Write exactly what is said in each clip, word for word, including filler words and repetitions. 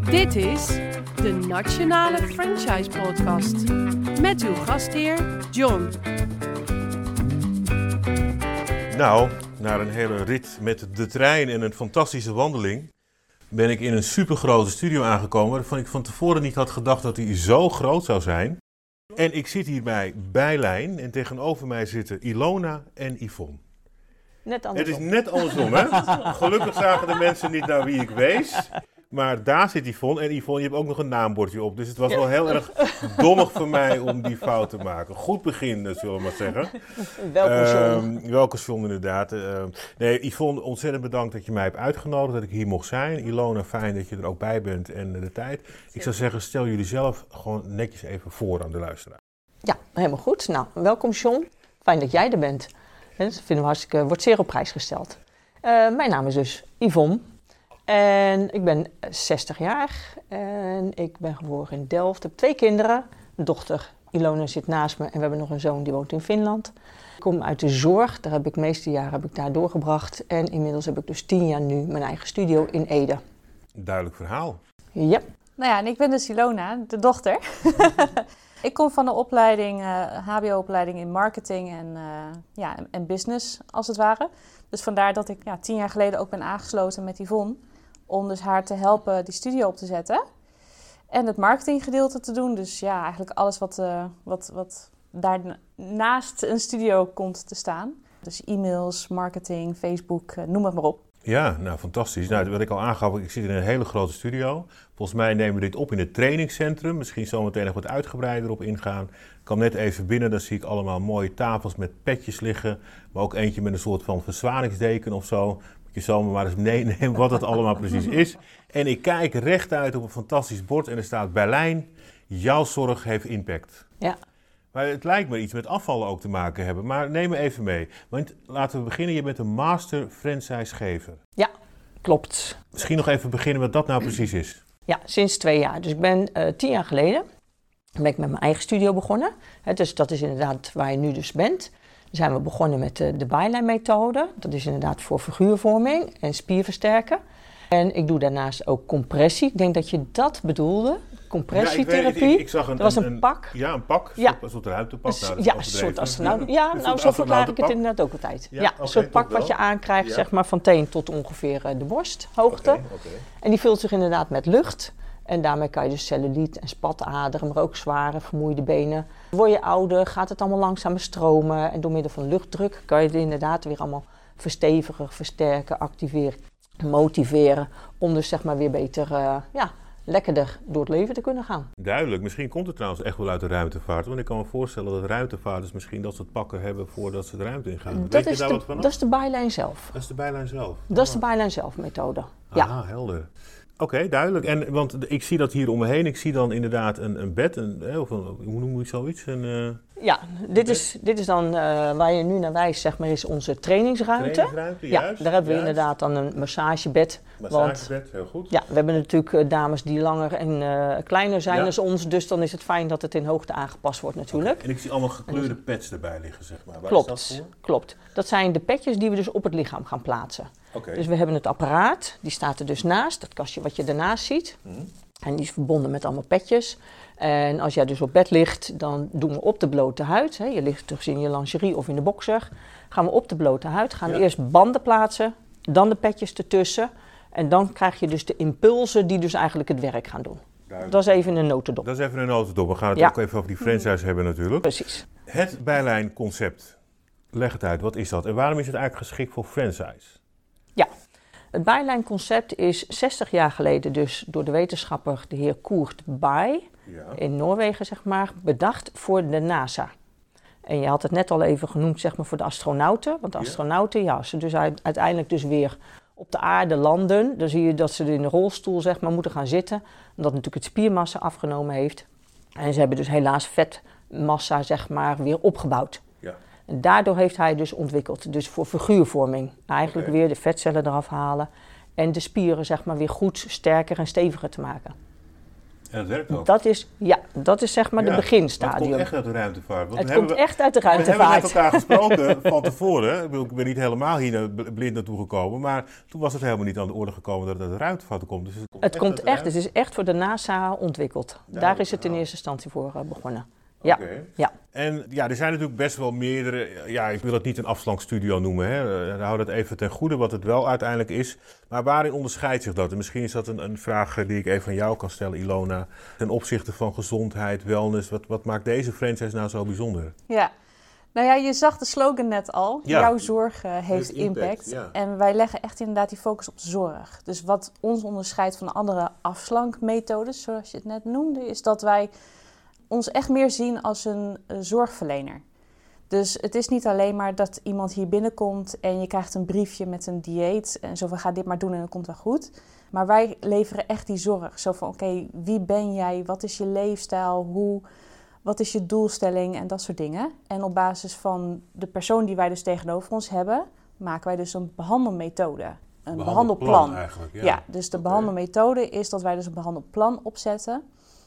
Dit is de Nationale Franchise Podcast met uw gastheer John. Nou, na een hele rit met de trein en een fantastische wandeling ben ik in een supergrote studio aangekomen waarvan ik van tevoren niet had gedacht dat die zo groot zou zijn. En ik zit hier bij Bijlijn en tegenover mij zitten Ilona en Yvonne. Net andersom. Het is net andersom, hè? Gelukkig zagen de mensen niet naar wie ik wees. Maar daar zit Yvonne. En Yvonne, je hebt ook nog een naambordje op. Dus het was wel heel erg dommig voor mij om die fout te maken. Goed begin, zullen we maar zeggen. Welkom, John. Uh, welkom, John, inderdaad. Uh, nee, Yvonne, ontzettend bedankt dat je mij hebt uitgenodigd. Dat ik hier mocht zijn. Ilona, fijn dat je er ook bij bent en de tijd. Ik zou zeggen, stel jullie zelf gewoon netjes even voor aan de luisteraar. Ja, helemaal goed. Nou, welkom, John. Fijn dat jij er bent. Dat vinden we hartstikke, wordt zeer op prijs gesteld. Uh, mijn naam is dus Yvonne. En ik ben zestig jaar en ik ben geboren in Delft. Ik heb twee kinderen. Een dochter, Ilona, zit naast me en we hebben nog een zoon die woont in Finland. Ik kom uit de zorg, daar heb ik de meeste jaren heb ik daar doorgebracht. En inmiddels heb ik dus tien jaar nu mijn eigen studio in Ede. Duidelijk verhaal. Ja. Nou ja, en ik ben dus Ilona, de dochter. Ik kom van de opleiding, uh, H B O-opleiding in marketing en, uh, ja, en, en business, als het ware. Dus vandaar dat ik ja, tien jaar geleden ook ben aangesloten met Yvonne. Om dus haar te helpen die studio op te zetten. En het marketinggedeelte te doen. Dus ja, eigenlijk alles wat, uh, wat, wat daarnaast een studio komt te staan. Dus e-mails, marketing, Facebook, uh, noem het maar op. Ja, nou fantastisch. Nou, wat ik al aangaf, ik zit in een hele grote studio. Volgens mij nemen we dit op in het trainingscentrum. Misschien zometeen nog wat uitgebreider op ingaan. Ik kwam net even binnen, dan zie ik allemaal mooie tafels met petjes liggen. Maar ook eentje met een soort van verzwaringsdeken of zo. Moet je zomaar maar eens meenemen wat het allemaal precies is. En ik kijk rechtuit op een fantastisch bord en er staat Bijlijn. Jouw zorg heeft impact. Ja. Maar het lijkt me iets met afvallen ook te maken hebben. Maar neem me even mee. Want laten we beginnen. Je bent een master franchisegever. Ja, klopt. Misschien nog even beginnen wat dat nou precies is. Ja, sinds twee jaar. Dus ik ben uh, tien jaar geleden ben ik met mijn eigen studio begonnen. He, dus dat is inderdaad waar je nu dus bent. Dan zijn we begonnen met de, de Bijlijn-methode. Dat is inderdaad voor figuurvorming en spierversterken. En ik doe daarnaast ook compressie. Ik denk dat je dat bedoelde. Compressietherapie. Ja, ik, ik, ik zag een, dat was een, een pak. Ja, een pak. Ja. Een soort ruimtepak. Nou, dat ja, een soort astronaut. Ja, nou zo verklaar ik het inderdaad ook altijd. Ja, ja, een okay, soort pak wat je aankrijgt, ja. Zeg maar van teen tot ongeveer uh, de borsthoogte. Okay, okay. En die vult zich inderdaad met lucht. En daarmee kan je dus celluliet en spataderen, maar ook zware, vermoeide benen. Word je ouder, gaat het allemaal langzamer stromen. En door middel van luchtdruk kan je het inderdaad weer allemaal verstevigen, versterken, activeren, motiveren. Om dus zeg maar weer beter, uh, ja, lekkerder door het leven te kunnen gaan. Duidelijk. Misschien komt het trouwens echt wel uit de ruimtevaart. Want ik kan me voorstellen dat ruimtevaarters misschien dat soort pakken hebben voordat ze de ruimte ingaan. Dat Weet je is daar de, wat van? Dat is de Bijlijn zelf. Dat is de Bijlijn zelf? Dat ah. is de Bijlijn zelf methode. Ja. Ah, helder. Oké, okay, duidelijk. En, want ik zie dat hier om me heen. Ik zie dan inderdaad een, een bed. Een, of een, hoe noem je zoiets? Een, uh, ja, dit is, dit is dan uh, waar je nu naar wijst, zeg maar, is onze trainingsruimte. Trainingsruimte, ja, juist. Daar hebben we juist. inderdaad dan een massagebed. Massagebed, want, heel goed. Ja, we hebben natuurlijk uh, dames die langer en uh, kleiner zijn ja. dan ons. Dus dan is het fijn dat het in hoogte aangepast wordt natuurlijk. Okay. En ik zie allemaal gekleurde pads erbij liggen, zeg maar. Waar klopt, is dat voor? Klopt. Dat zijn de petjes die we dus op het lichaam gaan plaatsen. Okay. Dus we hebben het apparaat, die staat er dus naast, dat kastje wat je daarnaast ziet. Mm-hmm. En die is verbonden met allemaal petjes. En als jij dus op bed ligt, dan doen we op de blote huid. Hè, je ligt dus in je lingerie of in de boxer. Gaan we op de blote huid, gaan ja. we eerst banden plaatsen, dan de petjes ertussen. En dan krijg je dus de impulsen die dus eigenlijk het werk gaan doen. Duidelijk. Dat is even een notendop. Dat is even een notendop. We gaan het ja. ook even over die franchise hebben natuurlijk. Precies. Het Bijlijn-concept. Leg het uit, wat is dat? En waarom is het eigenlijk geschikt voor franchise? Ja, het Bijlijn-concept is zestig jaar geleden dus door de wetenschapper de heer Koert Bae ja. in Noorwegen zeg maar, bedacht voor de NASA. En je had het net al even genoemd zeg maar, voor de astronauten. Want de astronauten, ja, als ze dus uiteindelijk dus weer op de aarde landen, dan zie je dat ze in de rolstoel zeg maar, moeten gaan zitten. Omdat natuurlijk het spiermassa afgenomen heeft. En ze hebben dus helaas vetmassa zeg maar, weer opgebouwd. Ja. En daardoor heeft hij dus ontwikkeld, dus voor figuurvorming. Eigenlijk okay. weer de vetcellen eraf halen en de spieren zeg maar, weer goed, sterker en steviger te maken. En dat werkt ook. Dat is, ja, dat is zeg maar ja, de beginstadium. Het komt echt uit de ruimtevaart. Want het we komt hebben, echt uit de we ruimtevaart. hebben met elkaar gesproken van tevoren. Ik, bedoel, ik ben niet helemaal hier blind naartoe gekomen. Maar toen was het helemaal niet aan de orde gekomen dat het uit de ruimtevaart komt. Dus het komt het echt komt echt, het is echt voor de NASA ontwikkeld. Ja, Daar is het in eerste instantie voor uh, begonnen. Ja. Okay. ja. En ja, er zijn natuurlijk best wel meerdere, ja, ik wil het niet een afslankstudio noemen, hè. Uh, hou dat even ten goede wat het wel uiteindelijk is. Maar waarin onderscheidt zich dat? En misschien is dat een, een vraag die ik even aan jou kan stellen, Ilona. Ten opzichte van gezondheid, wellness, wat, wat maakt deze franchise nou zo bijzonder? Ja, nou ja, je zag de slogan net al. Ja. Jouw zorg uh, heeft impact. impact. Ja. En wij leggen echt inderdaad die focus op de zorg. Dus wat ons onderscheidt van de andere afslankmethodes, zoals je het net noemde, is dat wij ons echt meer zien als een uh, zorgverlener. Dus het is niet alleen maar dat iemand hier binnenkomt en je krijgt een briefje met een dieet en zo van ga dit maar doen en dan komt het wel goed. Maar wij leveren echt die zorg. Zo van oké, okay, wie ben jij? Wat is je leefstijl? Hoe, wat is je doelstelling? En dat soort dingen. En op basis van de persoon die wij dus tegenover ons hebben, maken wij dus een behandelmethode. Een behandelplan. behandelplan eigenlijk, ja. ja, dus de okay. behandelmethode is dat wij dus een behandelplan opzetten.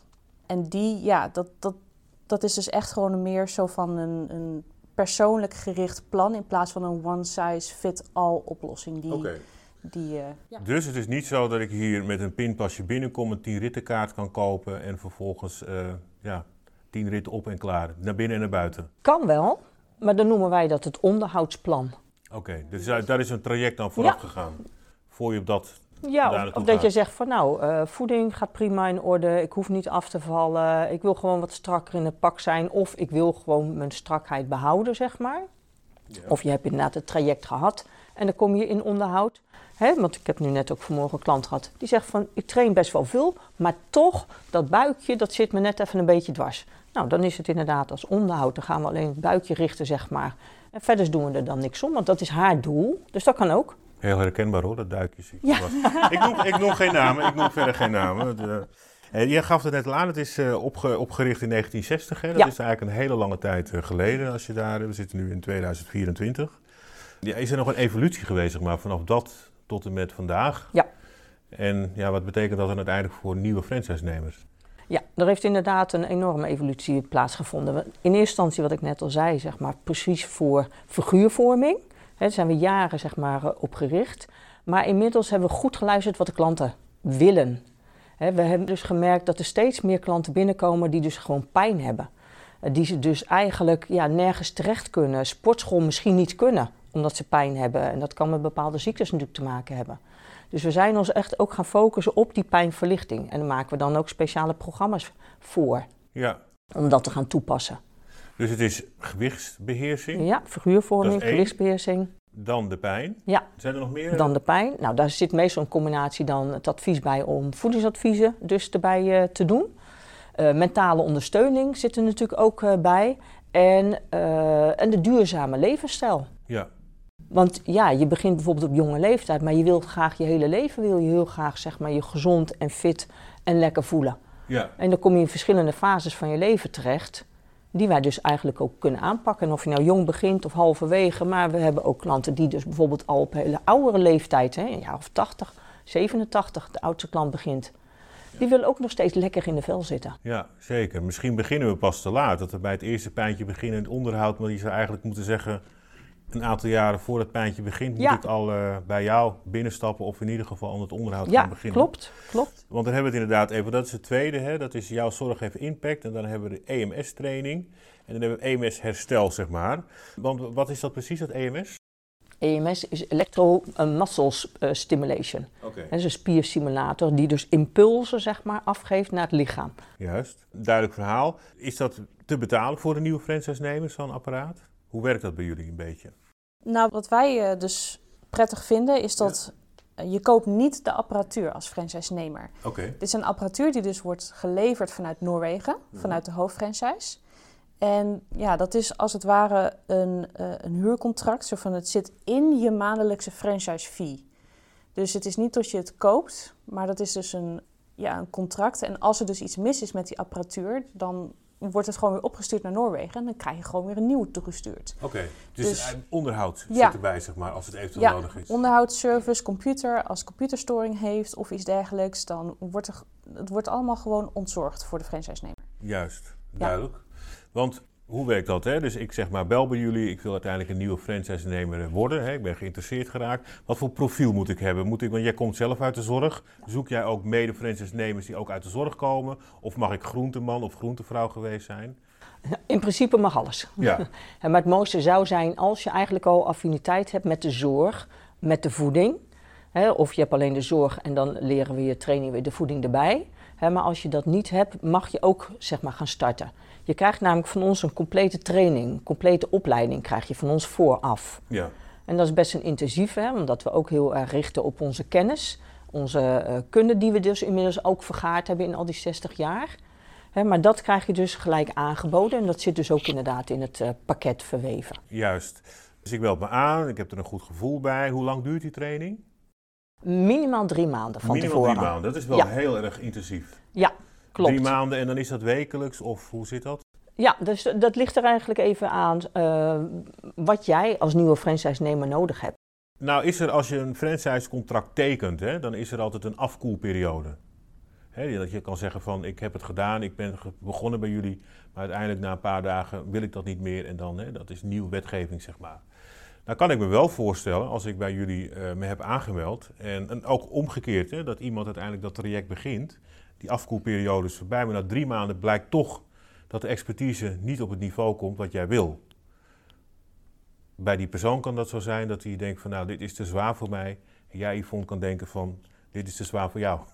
En die, ja, dat, dat, dat is dus echt gewoon een meer zo van een, een persoonlijk gericht plan in plaats van een one-size-fit-all oplossing. Die, okay. die, uh, ja. Dus het is niet zo dat ik hier met een pinpasje binnenkom, een tien rittenkaart kan kopen en vervolgens uh, ja, tien ritten op en klaar. Naar binnen en naar buiten. Kan wel, maar dan noemen wij dat het onderhoudsplan. Oké, okay, dus daar is een traject dan vooraf ja. gegaan, voor je op dat... Ja, of, of dat je zegt van nou, uh, voeding gaat prima in orde, ik hoef niet af te vallen, ik wil gewoon wat strakker in het pak zijn of ik wil gewoon mijn strakheid behouden, zeg maar. Ja. Of je hebt inderdaad het traject gehad en dan kom je in onderhoud. Hè, want ik heb nu net ook vanmorgen een klant gehad die zegt van ik train best wel veel, maar toch dat buikje dat zit me net even een beetje dwars. Nou, dan is het inderdaad als onderhoud, dan gaan we alleen het buikje richten, zeg maar. En verder doen we er dan niks om, want dat is haar doel, dus dat kan ook. Heel herkenbaar hoor, dat duikje zie ik. Ja. ik, noem, ik noem geen namen, ik noem verder geen namen. De, uh, jij gaf het net al aan, het is uh, opge, opgericht in negentien zestig. Hè? Dat ja. is eigenlijk een hele lange tijd uh, geleden. Als je daar, we zitten nu in tweeduizend vierentwintig. Ja, is er nog een evolutie geweest, zeg maar, vanaf dat tot en met vandaag? Ja. En ja, wat betekent dat dan uiteindelijk voor nieuwe franchise-nemers? Ja, er heeft inderdaad een enorme evolutie plaatsgevonden. In eerste instantie, wat ik net al zei, zeg maar, precies voor figuurvorming. Daar zijn we jaren zeg maar, op gericht. Maar inmiddels hebben we goed geluisterd wat de klanten willen. He, we hebben dus gemerkt dat er steeds meer klanten binnenkomen die dus gewoon pijn hebben. Die ze dus eigenlijk ja, nergens terecht kunnen. Sportschool misschien niet kunnen, omdat ze pijn hebben. En dat kan met bepaalde ziektes natuurlijk te maken hebben. Dus we zijn ons echt ook gaan focussen op die pijnverlichting. En daar maken we dan ook speciale programma's voor. Ja. Om dat te gaan toepassen. Dus het is gewichtsbeheersing? Ja, figuurvorming, gewichtsbeheersing. Dan de pijn? Ja. Zijn er nog meer? Dan de pijn. Nou, daar zit meestal een combinatie dan het advies bij om voedingsadviezen dus erbij uh, te doen. Uh, mentale ondersteuning zit er natuurlijk ook uh, bij. En, uh, en de duurzame levensstijl. Ja. Want ja, je begint bijvoorbeeld op jonge leeftijd, maar je wilt graag je hele leven, wil je heel graag zeg maar, je gezond en fit en lekker voelen. Ja. En dan kom je in verschillende fases van je leven terecht, die wij dus eigenlijk ook kunnen aanpakken. En of je nou jong begint of halverwege, maar we hebben ook klanten die dus bijvoorbeeld al op hele oudere leeftijd, hè, een jaar of tachtig, zevenentachtig, de oudste klant begint. Die willen ook nog steeds lekker in de vel zitten. Ja, zeker. Misschien beginnen we pas te laat. Dat we bij het eerste pijntje beginnen in het onderhoud, maar je zou eigenlijk moeten zeggen, een aantal jaren voor het pijntje begint, moet ja. ik al uh, bij jou binnenstappen of in ieder geval aan het onderhoud ja, gaan beginnen. Ja, klopt, klopt. Want dan hebben we het inderdaad even, dat is het tweede, hè, dat is jouw zorg heeft impact. En dan hebben we de E M S-training en dan hebben we E M S-herstel, zeg maar. Want wat is dat precies, dat E M S? E M S is electro-muscle uh, stimulation. Okay. Dat is een spiersimulator die dus impulsen zeg maar, afgeeft naar het lichaam. Juist, duidelijk verhaal. Is dat te betalen voor de nieuwe franchise-nemers, zo'n apparaat? Hoe werkt dat bij jullie een beetje? Nou, wat wij uh, dus prettig vinden is dat ja. uh, je koopt niet de apparatuur als franchise-nemer. Okay. Dit is een apparatuur die dus wordt geleverd vanuit Noorwegen, ja. vanuit de hoofdfranchise. En ja, dat is als het ware een, uh, een huurcontract. Zo van het zit in je maandelijkse franchise fee. Dus het is niet dat je het koopt, maar dat is dus een, ja, een contract. En als er dus iets mis is met die apparatuur, dan wordt het gewoon weer opgestuurd naar Noorwegen en dan krijg je gewoon weer een nieuwe toegestuurd. Oké, okay, dus, dus onderhoud ja. zit erbij, zeg maar, als het eventueel ja, nodig is. Onderhoudsservice, computer, als computerstoring heeft of iets dergelijks, dan wordt er, het wordt allemaal gewoon ontzorgd voor de franchise-nemer. Juist, duidelijk. Ja. Want hoe werkt dat? Hè? Dus ik zeg maar, bel bij jullie, ik wil uiteindelijk een nieuwe franchise-nemer worden. Hè? Ik ben geïnteresseerd geraakt. Wat voor profiel moet ik hebben? Moet ik, want jij komt zelf uit de zorg. Zoek jij ook mede-franchise-nemers die ook uit de zorg komen? Of mag ik groenteman of groentevrouw geweest zijn? In principe mag alles. Ja. Maar het mooiste zou zijn als je eigenlijk al affiniteit hebt met de zorg, met de voeding. Hè? Of je hebt alleen de zorg en dan leren we je training weer de voeding erbij. Hè? Maar als je dat niet hebt, mag je ook zeg maar, gaan starten. Je krijgt namelijk van ons een complete training, een complete opleiding krijg je van ons vooraf. Ja. En dat is best een intensief, hè, omdat we ook heel erg richten op onze kennis, onze uh, kunde die we dus inmiddels ook vergaard hebben in al die zestig jaar. Hè, maar dat krijg je dus gelijk aangeboden en dat zit dus ook inderdaad in het uh, pakket verweven. Juist. Dus ik meld me aan, ik heb er een goed gevoel bij. Hoe lang duurt die training? Minimaal drie maanden van Minimaal tevoren. drie maanden, dat is wel ja. heel erg intensief. Ja. Klopt. Drie maanden en dan is dat wekelijks of hoe zit dat? Ja, dus dat ligt er eigenlijk even aan uh, wat jij als nieuwe franchise-nemer nodig hebt. Nou is er, als je een franchise-contract tekent, hè, dan is er altijd een afkoelperiode. Hè, dat je kan zeggen van, ik heb het gedaan, ik ben begonnen bij jullie, maar uiteindelijk na een paar dagen wil ik dat niet meer en dan, hè, dat is nieuwe wetgeving, zeg maar. Nou kan ik me wel voorstellen, als ik bij jullie uh, me heb aangemeld, en, en ook omgekeerd, hè, dat iemand uiteindelijk dat traject begint, die afkoelperiode is voorbij, maar na drie maanden blijkt toch dat de expertise niet op het niveau komt wat jij wil. Bij die persoon kan dat zo zijn dat hij denkt van nou, dit is te zwaar voor mij. En jij, Yvonne, kan denken van dit is te zwaar voor jou.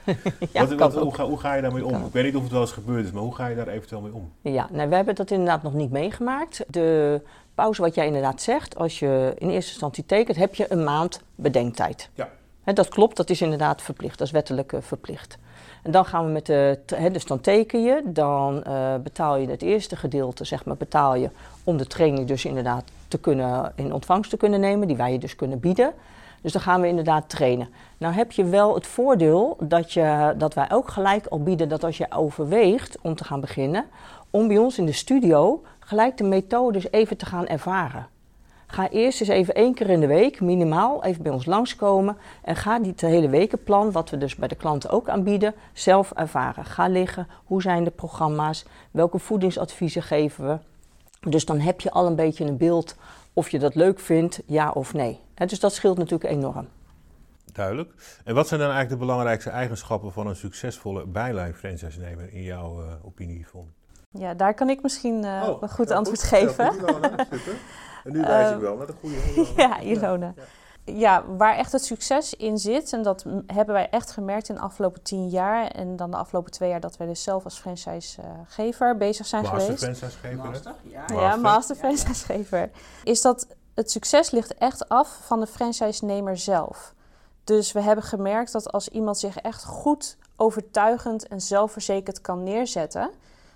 ja, wat, wat, hoe, ga, hoe ga je daarmee om? Ik weet niet of het wel eens gebeurd is, maar hoe ga je daar eventueel mee om? Ja, nou, we hebben dat inderdaad nog niet meegemaakt. De pauze wat jij inderdaad zegt, als je in eerste instantie tekent, heb je een maand bedenktijd. Ja. He, dat klopt, dat is inderdaad verplicht, dat is wettelijk uh, verplicht. En dan gaan we met de, he, dus dan teken je, dan uh, betaal je het eerste gedeelte, zeg maar, betaal je om de training dus inderdaad te kunnen, in ontvangst te kunnen nemen, die wij je dus kunnen bieden. Dus dan gaan we inderdaad trainen. Nou heb je wel het voordeel dat, je, dat wij ook gelijk al bieden dat als je overweegt om te gaan beginnen, om bij ons in de studio gelijk de methodes even te gaan ervaren. Ga eerst eens even één keer in de week, minimaal, even bij ons langskomen en ga die hele wekenplan, wat we dus bij de klanten ook aanbieden, zelf ervaren. Ga liggen, hoe zijn de programma's, welke voedingsadviezen geven we. Dus dan heb je al een beetje een beeld of je dat leuk vindt, ja of nee. He, dus dat scheelt natuurlijk enorm. Duidelijk. En wat zijn dan eigenlijk de belangrijkste eigenschappen van een succesvolle bijlijn-franchise-nemer in jouw uh, opinie, Yvonne? Ja, daar kan ik misschien uh, oh, een goed ja, antwoord goed. geven. Ja, goed, en nu wijs ik wel met een goede Ilona. Ja, Ilona. Ja. Ja, waar echt het succes in zit, en dat hebben wij echt gemerkt in de afgelopen tien jaar en dan de afgelopen twee jaar dat wij dus zelf als franchisegever bezig zijn master geweest. Franchisegever, Master, ja. Master. Ja, master franchisegever. Is dat het succes ligt echt af van de franchise-nemer zelf. Dus we hebben gemerkt dat als iemand zich echt goed, overtuigend en zelfverzekerd kan neerzetten,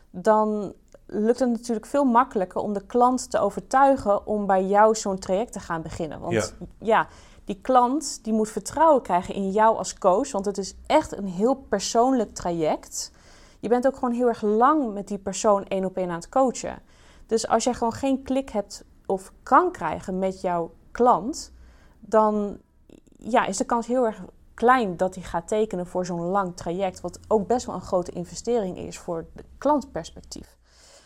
dan lukt het natuurlijk veel makkelijker om de klant te overtuigen om bij jou zo'n traject te gaan beginnen. Want ja, ja die klant die moet vertrouwen krijgen in jou als coach, want het is echt een heel persoonlijk traject. Je bent ook gewoon heel erg lang met die persoon één op één aan het coachen. Dus als jij gewoon geen klik hebt of kan krijgen met jouw klant, dan ja, is de kans heel erg klein dat hij gaat tekenen voor zo'n lang traject, wat ook best wel een grote investering is voor de klantperspectief.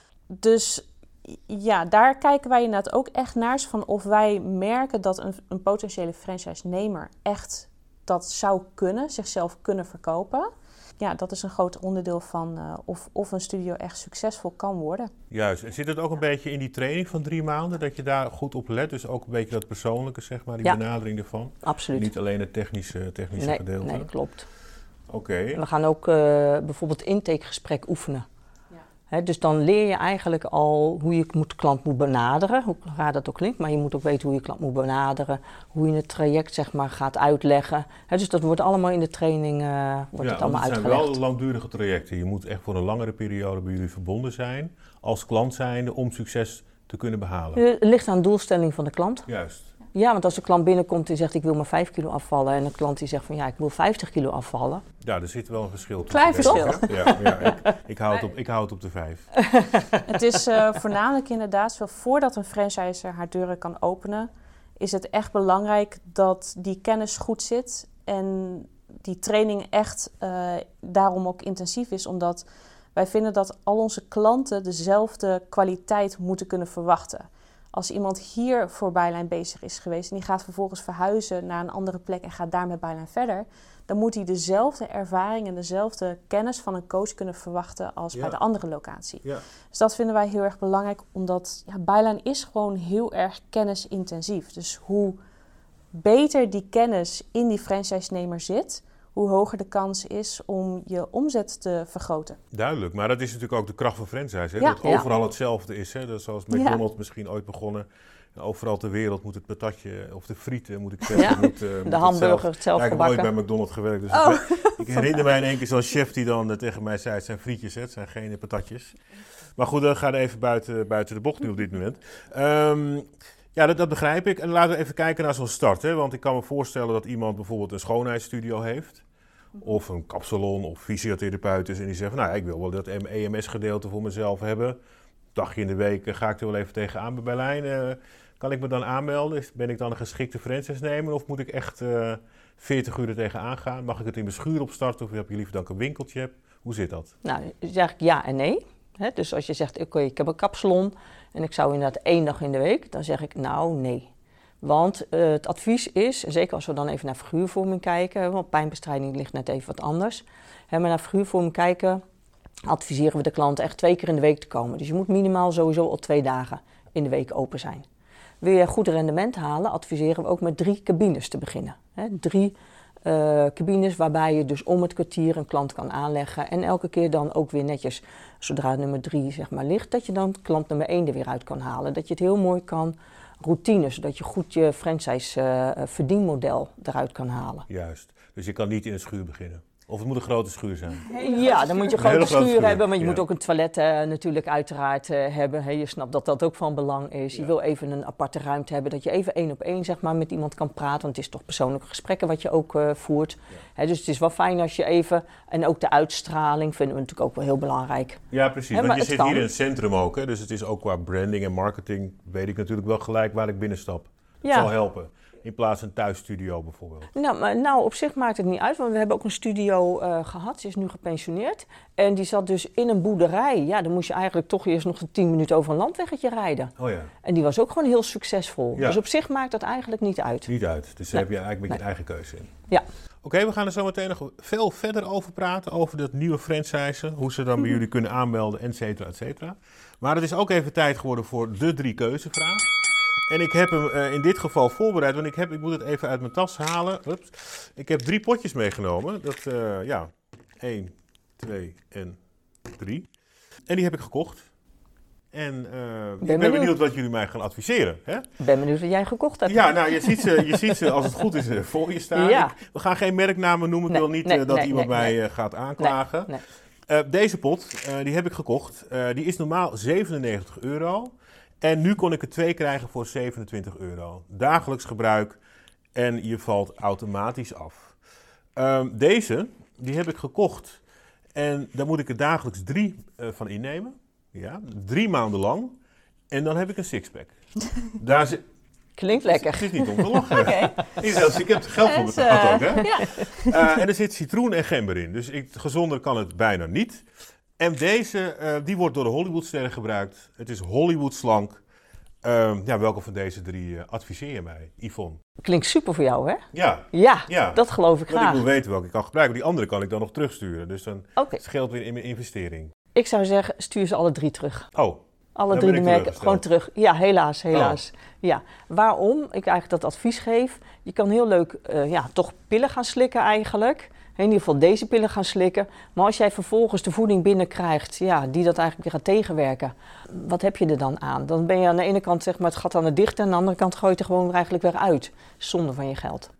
Dus ja, daar kijken wij inderdaad ook echt naar, van of wij merken dat een, een potentiële franchise-nemer echt dat zou kunnen, zichzelf kunnen verkopen. Ja, dat is een groot onderdeel van uh, of, of een studio echt succesvol kan worden. Juist. En zit het ook een beetje in die training van drie maanden, dat je daar goed op let? Dus ook een beetje dat persoonlijke, zeg maar, die ja. benadering ervan? Absoluut. Niet alleen het technische, technische nee, gedeelte? Nee, klopt. Oké. Okay. We gaan ook uh, bijvoorbeeld intakegesprek oefenen. He, dus dan leer je eigenlijk al hoe je de klant moet benaderen, hoe raar dat ook klinkt, maar je moet ook weten hoe je klant moet benaderen, hoe je het traject zeg maar gaat uitleggen. He, dus dat wordt allemaal in de training uh, wordt ja, het allemaal het uitgelegd. Het zijn wel langdurige trajecten. Je moet echt voor een langere periode bij jullie verbonden zijn, als klant zijnde, om succes te kunnen behalen. Het ligt aan de doelstelling van de klant. Juist. Ja, want als een klant binnenkomt en zegt ik wil maar vijf kilo afvallen en een klant die zegt van ja, ik wil vijftig kilo afvallen. Ja, er zit wel een verschil tussen. Klein verschil. Ja, ja, ik, ik, hou het op, ik hou het op de vijf. Het is uh, voornamelijk inderdaad zo, voordat een franchiser haar deuren kan openen, is het echt belangrijk dat die kennis goed zit en die training echt uh, daarom ook intensief is, omdat wij vinden dat al onze klanten dezelfde kwaliteit moeten kunnen verwachten. Als iemand hier voor Byline bezig is geweest en die gaat vervolgens verhuizen naar een andere plek en gaat daar met Byline verder, dan moet hij dezelfde ervaring en dezelfde kennis van een coach kunnen verwachten als ja. bij de andere locatie. Ja. Dus dat vinden wij heel erg belangrijk, omdat ja, Byline is gewoon heel erg kennisintensief. Dus hoe beter die kennis in die franchise-nemer zit, hoe hoger de kans is om je omzet te vergroten. Duidelijk, maar dat is natuurlijk ook de kracht van franchise. Hè? Ja. Dat het overal hetzelfde is. Hè? Dat zoals McDonald's ja. misschien ooit begonnen. Overal ter wereld moet het patatje, of de frieten moet ik zeggen. Ja. Moet, uh, moet de hamburger het zelf ja, gebakken. Ik heb nooit bij McDonald's gewerkt. Dus oh. ik, ik herinner mij in één keer zo'n chef die dan uh, tegen mij zei, het zijn frietjes, hè? Het zijn geen patatjes. Maar goed, dan gaan we even buiten, buiten de bocht nu op dit moment. Um, Ja, dat, dat begrijp ik. En laten we even kijken naar zo'n start. Hè? Want ik kan me voorstellen dat iemand bijvoorbeeld een schoonheidsstudio heeft. Of een kapsalon of fysiotherapeut is. En die zegt, nou, ik wil wel dat E M S-gedeelte voor mezelf hebben. Dagje in de week uh, ga ik er wel even tegenaan bij Berlijn. Uh, kan ik me dan aanmelden? Ben ik dan een geschikte franchise-nemer? Of moet ik echt uh, veertig uur er tegenaan gaan? Mag ik het in mijn schuur opstarten? Of heb je liever dat ik een winkeltje heb? Hoe zit dat? Nou, zeg ik ja en nee. He, dus als je zegt, oké, ik heb een kapsalon en ik zou inderdaad één dag in de week, dan zeg ik nou nee. Want uh, het advies is, en zeker als we dan even naar figuurvorming kijken, want pijnbestrijding ligt net even wat anders. He, maar naar figuurvorming kijken, adviseren we de klant echt twee keer in de week te komen. Dus je moet minimaal sowieso al twee dagen in de week open zijn. Wil je goed rendement halen, adviseren we ook met drie cabines te beginnen. He, drie Uh, cabines waarbij je dus om het kwartier een klant kan aanleggen en elke keer dan ook weer netjes, zodra nummer drie zeg maar ligt, dat je dan klant nummer één er weer uit kan halen. Dat je het heel mooi kan routine, zodat je goed je franchise uh, verdienmodel eruit kan halen. Juist, dus je kan niet in een schuur beginnen. Of het moet een grote schuur zijn. Ja, dan moet je een grote schuur, schuur hebben, maar je ja. moet ook een toilet uh, natuurlijk uiteraard uh, hebben. He, je snapt dat dat ook van belang is. Je ja. wil even een aparte ruimte hebben, dat je even één op één zeg maar, met iemand kan praten. Want het is toch persoonlijke gesprekken wat je ook uh, voert. Ja. He, dus het is wel fijn als je even, en ook de uitstraling vinden we natuurlijk ook wel heel belangrijk. Ja, precies. He, want je zit kan. hier in het centrum ook. Hè? Dus het is ook qua branding en marketing, weet ik natuurlijk wel gelijk waar ik binnenstap. Het ja. zal helpen. In plaats van een thuisstudio bijvoorbeeld. Nou, maar nou, op zich maakt het niet uit, want we hebben ook een studio uh, gehad. Ze is nu gepensioneerd. En die zat dus in een boerderij. Ja, dan moest je eigenlijk toch eerst nog tien minuten over een landweggetje rijden. Oh ja. En die was ook gewoon heel succesvol. Ja. Dus op zich maakt dat eigenlijk niet uit. Niet uit. Dus daar nee. heb je eigenlijk met nee. je eigen keuze in. Ja. Oké, okay, we gaan er zo meteen nog veel verder over praten. Over dat nieuwe franchisen. Hoe ze dan mm-hmm. bij jullie kunnen aanmelden, et cetera, et cetera. Maar het is ook even tijd geworden voor de drie keuzevraag. En ik heb hem uh, in dit geval voorbereid, want ik, heb, ik moet het even uit mijn tas halen. Ups. Ik heb drie potjes meegenomen. Dat, uh, ja, één, twee en drie. En die heb ik gekocht. En uh, ben ik ben benieuwd. benieuwd wat jullie mij gaan adviseren. Ik ben benieuwd wat jij gekocht hebt. Ja, nou, je ziet ze, je ziet ze als het goed is voor je staan. Ja. Ik, we gaan geen merknamen noemen. Ik nee, wil niet nee, uh, dat nee, iemand nee, mij nee. uh, gaat aanklagen. Nee, nee. Uh, deze pot, uh, die heb ik gekocht. Uh, die is normaal zevenennegentig euro. En nu kon ik er twee krijgen voor zevenentwintig euro. Dagelijks gebruik en je valt automatisch af. Um, deze, die heb ik gekocht. En daar moet ik er dagelijks drie uh, van innemen. Ja, drie maanden lang. En dan heb ik een sixpack. Daar zit... Klinkt lekker. Het is niet om te lachen. Okay. Ik heb er geld voor betaald uh, ook. Hè? Ja. Uh, en er zit citroen en gember in. Dus ik, gezonder kan het bijna niet. En deze, uh, die wordt door de Hollywoodsterren gebruikt. Het is Hollywood slank. Uh, ja, welke van deze drie uh, adviseer je mij, Yvonne? Klinkt super voor jou, hè? Ja. Ja, ja. dat geloof ik Want graag. ik wil weten welke ik kan gebruiken. Die andere kan ik dan nog terugsturen. Dus dan okay. scheelt weer in mijn investering. Ik zou zeggen, stuur ze alle drie terug. Oh. Alle drie de merken gewoon terug. Ja, helaas, helaas. Oh. Ja. Waarom ik eigenlijk dat advies geef? Je kan heel leuk uh, ja, toch pillen gaan slikken eigenlijk. In ieder geval deze pillen gaan slikken. Maar als jij vervolgens de voeding binnenkrijgt, ja, die dat eigenlijk weer gaat tegenwerken, wat heb je er dan aan? Dan ben je aan de ene kant zeg maar het gat aan het dichten en aan de andere kant gooi je het er gewoon eigenlijk weer uit. Zonde van je geld.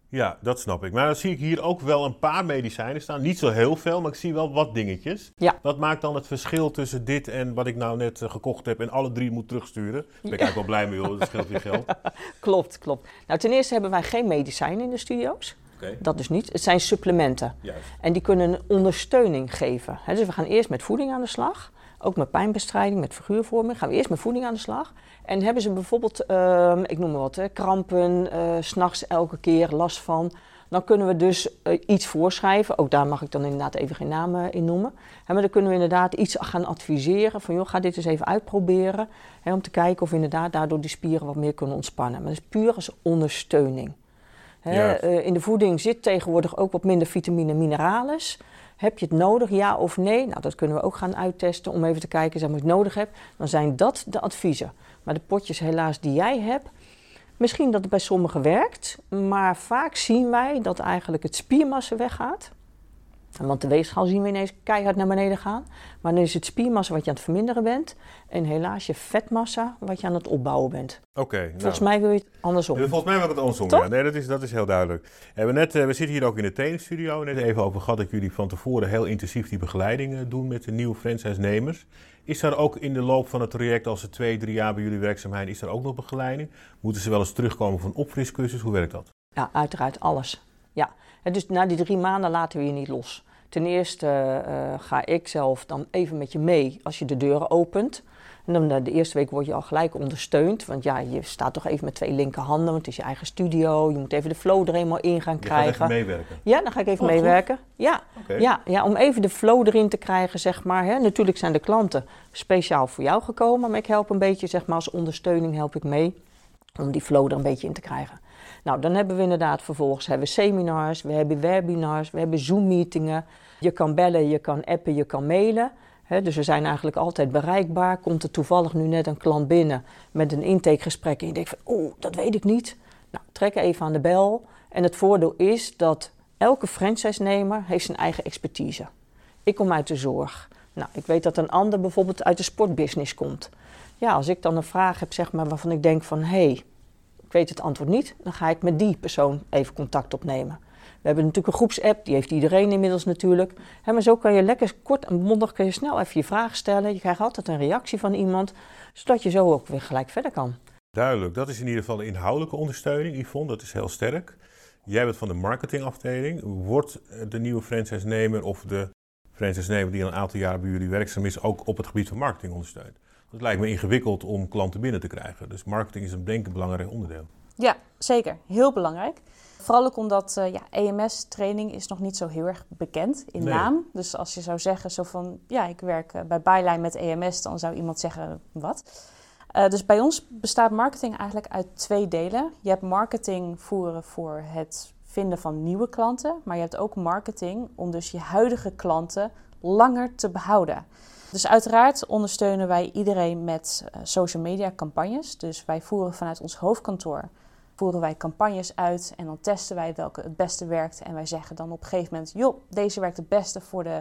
Ja, dat snap ik. Maar dan zie ik hier ook wel een paar medicijnen staan. Niet zo heel veel, maar ik zie wel wat dingetjes. Ja. Wat maakt dan het verschil tussen dit en wat ik nou net uh, gekocht heb en alle drie moet terugsturen? Daar ben ik eigenlijk wel blij mee, hoor. Dat scheelt weer geld. Klopt, klopt. Nou, ten eerste hebben wij geen medicijnen in de studio's. Okay. Dat dus niet. Het zijn supplementen. Juist. En die kunnen een ondersteuning geven. He, dus we gaan eerst met voeding aan de slag. Ook met pijnbestrijding, met figuurvorming. Gaan we eerst met voeding aan de slag. En hebben ze bijvoorbeeld, uh, ik noem maar wat, hè, krampen, uh, 's nachts elke keer last van. Dan kunnen we dus uh, iets voorschrijven. Ook daar mag ik dan inderdaad even geen namen in noemen. He, maar dan kunnen we inderdaad iets gaan adviseren. Van joh, ga dit eens even uitproberen. He, om te kijken of we inderdaad daardoor die spieren wat meer kunnen ontspannen. Maar dat is puur als ondersteuning. He, ja. uh, in de voeding zit tegenwoordig ook wat minder vitamine en minerales. Heb je het nodig, ja of nee? Nou, dat kunnen we ook gaan uittesten om even te kijken zeg maar, of je het nodig hebt. Dan zijn dat de adviezen. Maar de potjes helaas die jij hebt, misschien dat het bij sommigen werkt. Maar vaak zien wij dat eigenlijk het spiermassa weggaat. Want de weegschaal zien we ineens keihard naar beneden gaan. Maar dan is het spiermassa wat je aan het verminderen bent. En helaas je vetmassa wat je aan het opbouwen bent. Oké. Okay, volgens nou, mij wil je het andersom. Volgens mij wil ik het andersom. Ja. Nee, dat is, dat is heel duidelijk. En we, net, we zitten hier ook in de trainingsstudio. Net even over gehad dat jullie van tevoren heel intensief die begeleiding doen met de nieuwe franchise-nemers. Is daar ook in de loop van het traject, als ze twee, drie jaar bij jullie werkzaam zijn, is er ook nog begeleiding? Moeten ze wel eens terugkomen van een opfriscursus? Hoe werkt dat? Ja, uiteraard alles. Ja. En dus na die drie maanden laten we je niet los. Ten eerste uh, ga ik zelf dan even met je mee als je de deuren opent. En dan uh, de eerste week word je al gelijk ondersteund. Want ja, je staat toch even met twee linkerhanden, want het is je eigen studio. Je moet even de flow er eenmaal in gaan je krijgen. Je gaat even meewerken? Ja, dan ga ik even oh, meewerken. Ja, okay. ja, ja, om even de flow erin te krijgen, zeg maar. Hè. Natuurlijk zijn de klanten speciaal voor jou gekomen. Maar ik help een beetje, zeg maar, als ondersteuning help ik mee. Om die flow er een beetje in te krijgen. Nou, dan hebben we inderdaad vervolgens hebben we seminars, we hebben webinars, we hebben Zoom-meetingen. Je kan bellen, je kan appen, je kan mailen. He, dus we zijn eigenlijk altijd bereikbaar. Komt er toevallig nu net een klant binnen met een intakegesprek en je denkt van, oeh, dat weet ik niet. Nou, trek even aan de bel. En het voordeel is dat elke franchise-nemer heeft zijn eigen expertise. Ik kom uit de zorg. Nou, ik weet dat een ander bijvoorbeeld uit de sportbusiness komt. Ja, als ik dan een vraag heb, zeg maar, waarvan ik denk van, hé, hey, ik weet het antwoord niet, dan ga ik met die persoon even contact opnemen. We hebben natuurlijk een groepsapp, die heeft iedereen inmiddels natuurlijk. He, maar zo kan je lekker kort en bondig kun je snel even je vraag stellen. Je krijgt altijd een reactie van iemand, zodat je zo ook weer gelijk verder kan. Duidelijk, dat is in ieder geval de inhoudelijke ondersteuning, Yvonne, dat is heel sterk. Jij bent van de marketingafdeling. Wordt de nieuwe franchise-nemer of de franchise-nemer die al een aantal jaar bij jullie werkzaam is, ook op het gebied van marketing ondersteund? Het lijkt me ingewikkeld om klanten binnen te krijgen. Dus marketing is een denk ik een belangrijk onderdeel. Ja, zeker. Heel belangrijk. Vooral ook omdat uh, ja, E M S-training is nog niet zo heel erg bekend in nee. naam. Dus als je zou zeggen zo van, ja, ik werk uh, bij Byline met E M S, dan zou iemand zeggen, wat? Uh, dus bij ons bestaat marketing eigenlijk uit twee delen. Je hebt marketing voeren voor het vinden van nieuwe klanten, maar je hebt ook marketing om dus je huidige klanten langer te behouden. Dus uiteraard ondersteunen wij iedereen met uh, social media campagnes. Dus wij voeren vanuit ons hoofdkantoor voeren wij campagnes uit en dan testen wij welke het beste werkt. En wij zeggen dan op een gegeven moment, joh, deze werkt het beste voor de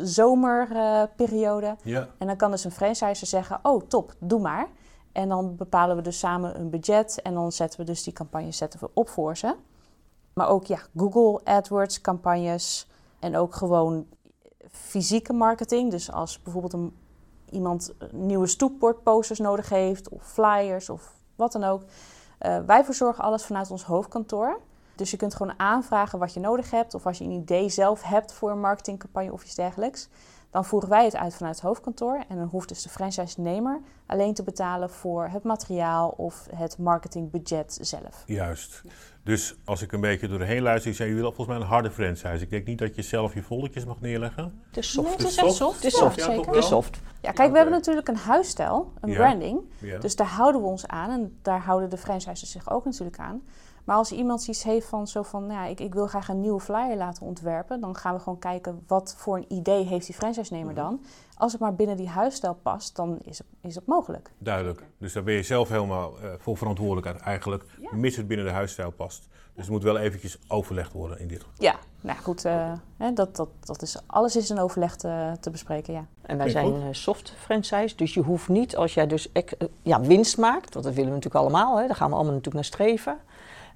zomerperiode. Uh, ja. En dan kan dus een franchiser zeggen, oh top, doe maar. En dan bepalen we dus samen een budget en dan zetten we dus die campagnes zetten we op voor ze. Maar ook ja, Google AdWords campagnes en ook gewoon fysieke marketing. Dus als bijvoorbeeld een, iemand nieuwe stoepbordposters nodig heeft of flyers of wat dan ook. Uh, wij verzorgen alles vanuit ons hoofdkantoor. Dus je kunt gewoon aanvragen wat je nodig hebt. Of als je een idee zelf hebt voor een marketingcampagne of iets dergelijks. Dan voeren wij het uit vanuit het hoofdkantoor. En dan hoeft dus de franchise-nemer alleen te betalen voor het materiaal of het marketingbudget zelf. Juist. Dus als ik een beetje doorheen luister, zijn jullie volgens mij een harde franchise. Ik denk niet dat je zelf je volletjes mag neerleggen. Het is soft. Nee, het is echt soft. Het is soft, ja, zeker. Het is soft. Ja, kijk, we okay. hebben natuurlijk een huisstijl, een ja. branding. Ja. Dus daar houden we ons aan en daar houden de franchisers zich ook natuurlijk aan. Maar als iemand iets heeft van zo van, nou ja, ik, ik wil graag een nieuwe flyer laten ontwerpen, dan gaan we gewoon kijken wat voor een idee heeft die franchise-nemer dan. Als het maar binnen die huisstijl past, dan is het, is het mogelijk. Duidelijk. Dus daar ben je zelf helemaal uh, voor verantwoordelijk eigenlijk, ja. mits het binnen de huisstijl past. Dus het moet wel eventjes overlegd worden in dit geval. Ja, nou goed, uh, hè, dat, dat, dat is, alles is in overleg te, te bespreken, ja. En wij zijn uh, soft franchise, dus je hoeft niet, als jij dus uh, ja, winst maakt, want dat willen we natuurlijk allemaal, hè, daar gaan we allemaal natuurlijk naar streven.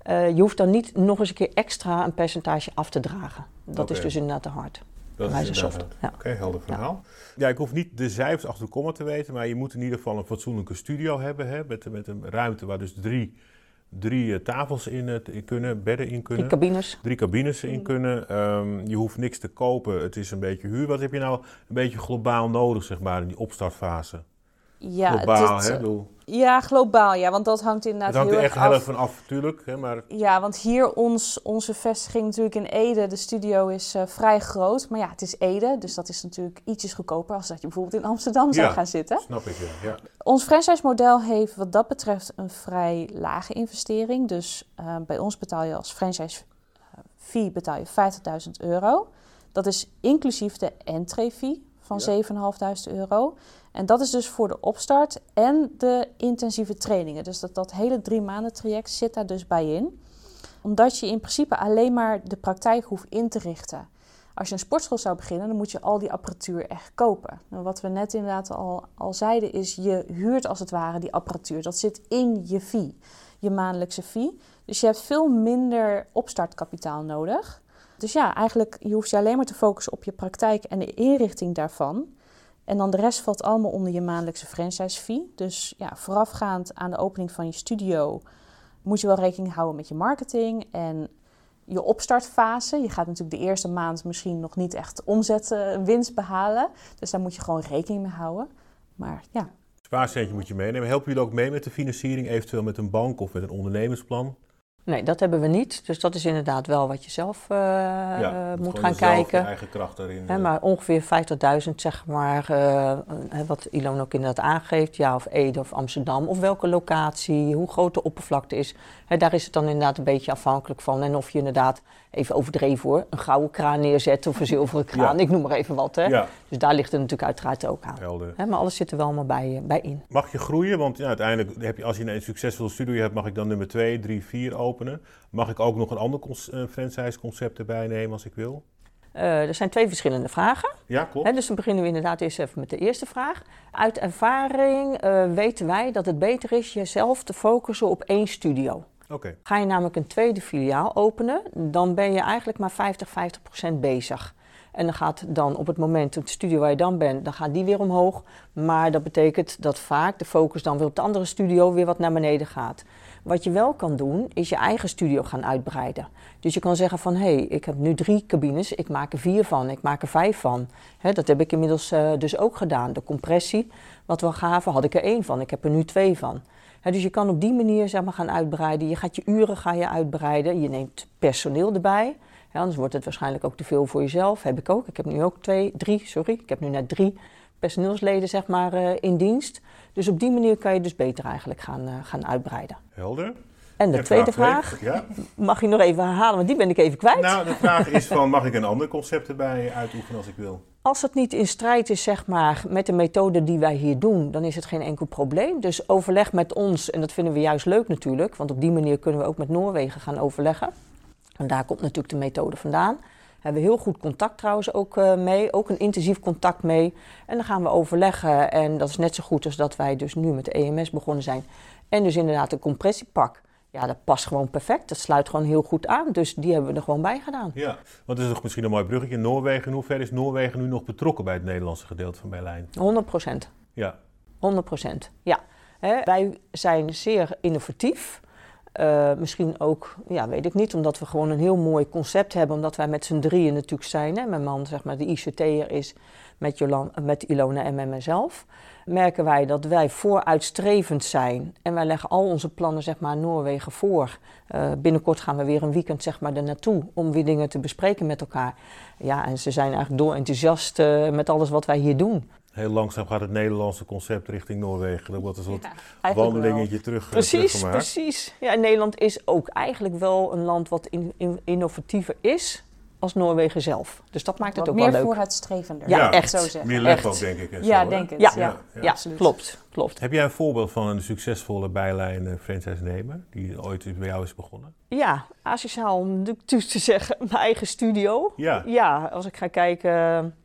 Uh, je hoeft dan niet nog eens een keer extra een percentage af te dragen. Dat okay. is dus inderdaad te hard. Dat is inderdaad ja. Oké, okay, helder verhaal. Ja. ja, ik hoef niet de cijfers achter de komma te weten, maar je moet in ieder geval een fatsoenlijke studio hebben, hè, met, met een ruimte waar dus drie, drie uh, tafels in, uh, in kunnen, bedden in kunnen. Drie cabines. Drie cabines in kunnen. Um, je hoeft niks te kopen, het is een beetje huur. Wat heb je nou een beetje globaal nodig, zeg maar, in die opstartfase? Ja, globaal, dit, hè? Bedoel... Ja, globaal, ja, want dat hangt inderdaad heel erg af. Het hangt er echt heel erg van af, natuurlijk. Hè, maar... Ja, want hier ons, onze vestiging natuurlijk in Ede, de studio is uh, vrij groot. Maar ja, het is Ede, dus dat is natuurlijk ietsjes goedkoper als dat je bijvoorbeeld in Amsterdam zou ja, gaan zitten. Snap ik, ja. ja. Ons franchise-model heeft wat dat betreft een vrij lage investering. Dus uh, bij ons betaal je als franchise-fee betaal je vijftigduizend euro. Dat is inclusief de entree-fee van ja. zevenduizend vijfhonderd euro. En dat is dus voor de opstart en de intensieve trainingen. Dus dat, dat hele drie maanden traject zit daar dus bij in. Omdat je in principe alleen maar de praktijk hoeft in te richten. Als je een sportschool zou beginnen, dan moet je al die apparatuur echt kopen. En wat we net inderdaad al, al zeiden is, je huurt als het ware die apparatuur. Dat zit in je fee, je maandelijkse fee. Dus je hebt veel minder opstartkapitaal nodig. Dus ja, eigenlijk je hoeft je alleen maar te focussen op je praktijk en de inrichting daarvan. En dan de rest valt allemaal onder je maandelijkse franchise fee. Dus ja, voorafgaand aan de opening van je studio moet je wel rekening houden met je marketing en je opstartfase. Je gaat natuurlijk de eerste maand misschien nog niet echt omzet, uh, winst behalen. Dus daar moet je gewoon rekening mee houden. Maar ja. Spaarcentje moet je meenemen. Helpen jullie ook mee met de financiering, eventueel met een bank of met een ondernemersplan? Nee, dat hebben we niet. Dus dat is inderdaad wel wat je zelf uh, ja, uh, moet gaan kijken. Je eigen kracht daarin. He, maar ongeveer vijftigduizend, zeg maar, uh, wat Ilona ook inderdaad aangeeft. Ja, of Ede of Amsterdam. Of welke locatie, hoe groot de oppervlakte is. He, daar is het dan inderdaad een beetje afhankelijk van. En of je inderdaad, even overdreven hoor, een gouden kraan neerzet of een zilveren kraan. Ja. Ik noem maar even wat. Hè. Ja. Dus daar ligt het natuurlijk uiteraard ook aan. Helder. He, maar alles zit er wel allemaal bij, bij in. Mag je groeien? Want ja, uiteindelijk heb je, als je een succesvolle studio hebt, mag ik dan nummer twee, drie, vier openen. Mag ik ook nog een ander cons- uh, franchise-concept erbij nemen als ik wil? Uh, er zijn twee verschillende vragen. Ja, klopt. He, dus dan beginnen we inderdaad eerst even met de eerste vraag. Uit ervaring uh, weten wij dat het beter is jezelf te focussen op één studio. Okay. Ga je namelijk een tweede filiaal openen, dan ben je eigenlijk maar vijftig, vijftig procent bezig. En dan gaat dan op het moment, de studio waar je dan bent, dan gaat die weer omhoog. Maar dat betekent dat vaak de focus dan weer op de andere studio weer wat naar beneden gaat. Wat je wel kan doen, is je eigen studio gaan uitbreiden. Dus je kan zeggen van, hé, hey, ik heb nu drie cabines, ik maak er vier van, ik maak er vijf van. He, dat heb ik inmiddels uh, dus ook gedaan. De compressie, wat we gaven, had ik er één van. Ik heb er nu twee van. He, dus je kan op die manier zeg maar, gaan uitbreiden. Je gaat je uren ga je uitbreiden. Je neemt personeel erbij. Ja, anders wordt het waarschijnlijk ook te veel voor jezelf. Heb ik ook. Ik heb nu ook twee, drie, sorry. Ik heb nu net drie personeelsleden zeg maar, uh, in dienst. Dus op die manier kan je dus beter eigenlijk gaan, uh, gaan uitbreiden. Helder. En de en tweede vraag, vraag, ja. mag je nog even herhalen, want die ben ik even kwijt. Nou, de vraag is van, mag ik een ander concept erbij uitoefenen als ik wil? Als het niet in strijd is zeg maar, met de methode die wij hier doen, dan is het geen enkel probleem. Dus overleg met ons, en dat vinden we juist leuk natuurlijk, want op die manier kunnen we ook met Noorwegen gaan overleggen. En daar komt natuurlijk de methode vandaan. We hebben heel goed contact trouwens ook uh, mee, ook een intensief contact mee. En dan gaan we overleggen en dat is net zo goed als dat wij dus nu met de E M S begonnen zijn. En dus inderdaad een compressiepak. Ja, dat past gewoon perfect. Dat sluit gewoon heel goed aan. Dus die hebben we er gewoon bij gedaan. Ja, want het is toch misschien een mooi bruggetje. Noorwegen, in hoeverre is Noorwegen nu nog betrokken bij het Nederlandse gedeelte van Berlijn? honderd procent. Ja. honderd procent, ja. Hè, wij zijn zeer innovatief. Uh, misschien ook, ja, weet ik niet, omdat we gewoon een heel mooi concept hebben. Omdat wij met z'n drieën natuurlijk zijn. Hè. Mijn man, zeg maar, de I C T'er is met, Jolan, met Ilona en met mezelf. Merken wij dat wij vooruitstrevend zijn. En wij leggen al onze plannen, zeg maar, Noorwegen voor. Uh, binnenkort gaan we weer een weekend, zeg maar, er naartoe om weer dingen te bespreken met elkaar. Ja, en ze zijn eigenlijk dolenthousiast uh, met alles wat wij hier doen. Heel langzaam gaat het Nederlandse concept richting Noorwegen. Dat wordt een soort ja, wandelingetje terug, precies, teruggemaakt. Precies, ja, en Nederland is ook eigenlijk wel een land wat in, in, innovatiever is als Noorwegen zelf. Dus dat maakt het wat ook wel leuk. Meer vooruitstrevender. Ja, ja, echt. Zo zeggen. Meer lef echt. ook, denk ik. En ja, zo, denk het. Ja, Ja, ja, ja, ja, absoluut. klopt, klopt. Heb jij een voorbeeld van een succesvolle bijlijn uh, franchise-nemer die ooit bij jou is begonnen? Ja, asociaal om natuurlijk te zeggen, mijn eigen studio. Ja. Ja, als ik ga kijken,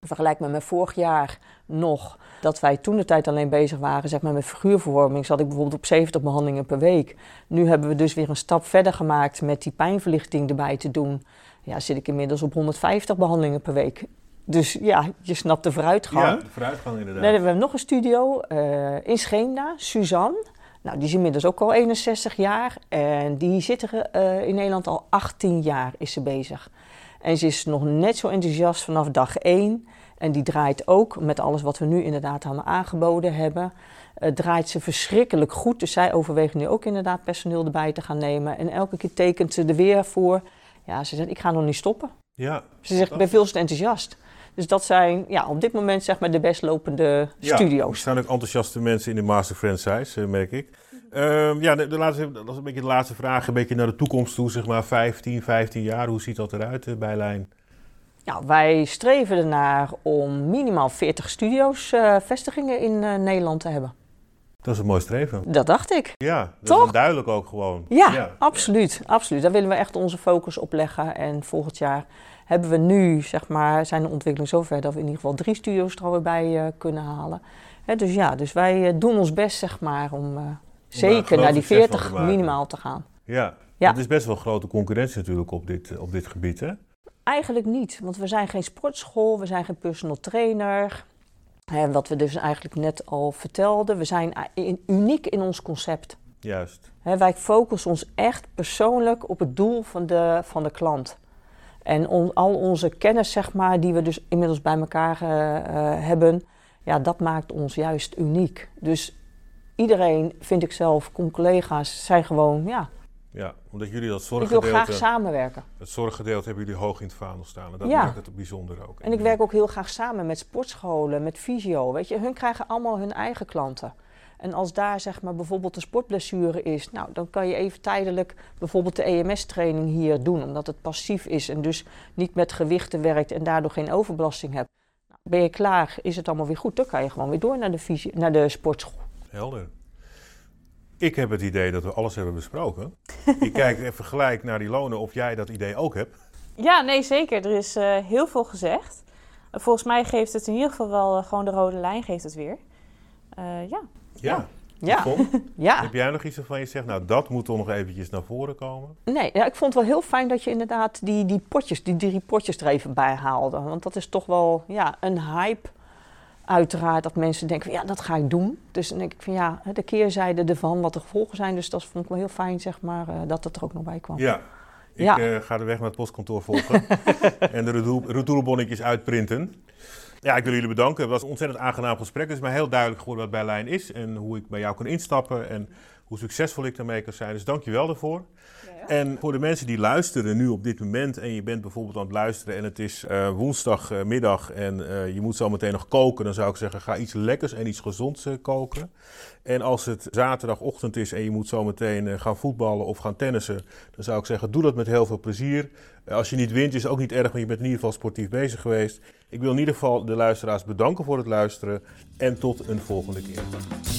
Vergelijk met mijn vorig jaar nog, dat wij toen de tijd alleen bezig waren zeg maar, met figuurvervorming, zat ik bijvoorbeeld op zeventig behandelingen per week. Nu hebben we dus weer een stap verder gemaakt met die pijnverlichting erbij te doen. Ja, zit ik inmiddels op honderdvijftig behandelingen per week. Dus ja, je snapt de vooruitgang. Ja, de vooruitgang inderdaad. Nee, we hebben nog een studio uh, in Scheemda, Suzanne. Nou, die is inmiddels ook al eenenzestig jaar en die zit er uh, in Nederland al achttien jaar is ze bezig. En ze is nog net zo enthousiast vanaf dag één. En die draait ook, met alles wat we nu inderdaad aan aangeboden hebben, uh, draait ze verschrikkelijk goed. Dus zij overweegt nu ook inderdaad personeel erbij te gaan nemen. En elke keer tekent ze er weer voor. Ja, ze zegt, ik ga nog niet stoppen. Ja, ze zegt, ik ben veel te enthousiast. Dus dat zijn ja, op dit moment zeg maar de best lopende ja, studio's. Er staan ook enthousiaste mensen in de Master Franchise, uh, merk ik. Uh, ja, de, de laatste, dat is een beetje de laatste vraag, een beetje naar de toekomst toe, zeg maar vijftien, vijftien jaar. Hoe ziet dat eruit uh, bij Lijn? Nou, wij streven ernaar om minimaal veertig studio's, uh, vestigingen in uh, Nederland te hebben. Dat is een mooi streven. Dat dacht ik. Ja, dat Toch? is duidelijk ook gewoon. Ja, ja, absoluut, absoluut. Daar willen we echt onze focus op leggen. En volgend jaar hebben we nu, zeg maar, zijn de ontwikkelingen zover dat we in ieder geval drie studio's er alweer bij uh, kunnen halen. He, dus ja, dus wij uh, doen ons best, zeg maar, om uh, zeker naar die veertig minimaal te gaan. Ja, ja, het is best wel grote concurrentie natuurlijk op dit, op dit gebied, hè? Eigenlijk niet, want we zijn geen sportschool, we zijn geen personal trainer. He, wat we dus eigenlijk net al vertelden, we zijn in, uniek in ons concept. Juist. He, wij focussen ons echt persoonlijk op het doel van de, van de klant. En on, al onze kennis, zeg maar, die we dus inmiddels bij elkaar uh, uh, hebben, ja, dat maakt ons juist uniek. Dus iedereen, vind ik zelf, collega's, zijn gewoon, ja... Ja, omdat jullie dat zorggedeelte... Ik wil graag samenwerken. Het zorggedeelte hebben jullie hoog in het vaandel staan. En dat ja. maakt het bijzonder ook. En ik werk ook heel graag samen met sportscholen, met fysio. Weet je, hun krijgen allemaal hun eigen klanten. En als daar zeg maar bijvoorbeeld een sportblessure is, nou, dan kan je even tijdelijk bijvoorbeeld de E M S-training hier doen, omdat het passief is en dus niet met gewichten werkt en daardoor geen overbelasting hebt. Nou, ben je klaar, is het allemaal weer goed, dan kan je gewoon weer door naar de, fysio, naar de sportschool. Helder. Ik heb het idee dat we alles hebben besproken. Ik kijk even gelijk naar die lonen of jij dat idee ook hebt. Ja, nee, zeker. Er is uh, heel veel gezegd. Uh, volgens mij geeft het in ieder geval wel uh, gewoon de rode lijn, geeft het weer. Uh, ja. Ja. Ja. ja. Heb jij nog iets waarvan je zegt, nou dat moet toch nog eventjes naar voren komen? Nee, ja, ik vond het wel heel fijn dat je inderdaad die, die potjes, die drie potjes er even bij haalde. Want dat is toch wel ja, een hype. Uiteraard dat mensen denken, van, ja, dat ga ik doen. Dus dan denk ik van ja, de keerzijde ervan, wat de gevolgen zijn. Dus dat vond ik wel heel fijn, zeg maar, uh, dat het er ook nog bij kwam. Ja, ik ja. Uh, ga de weg naar het postkantoor volgen en de retourbonnetjes uitprinten. Ja, ik wil jullie bedanken. Het was een ontzettend aangenaam gesprek. Het is mij heel duidelijk geworden wat bij Lijn is en hoe ik bij jou kan instappen en hoe succesvol ik daarmee kan zijn. Dus dank je wel daarvoor. Ja, ja. En voor de mensen die luisteren nu op dit moment en je bent bijvoorbeeld aan het luisteren en het is uh, woensdagmiddag en uh, je moet zo meteen nog koken, dan zou ik zeggen ga iets lekkers en iets gezonds uh, koken. En als het zaterdagochtend is en je moet zo meteen uh, gaan voetballen of gaan tennissen, dan zou ik zeggen doe dat met heel veel plezier. Uh, als je niet wint is ook niet erg, want je bent in ieder geval sportief bezig geweest. Ik wil in ieder geval de luisteraars bedanken voor het luisteren en tot een volgende keer.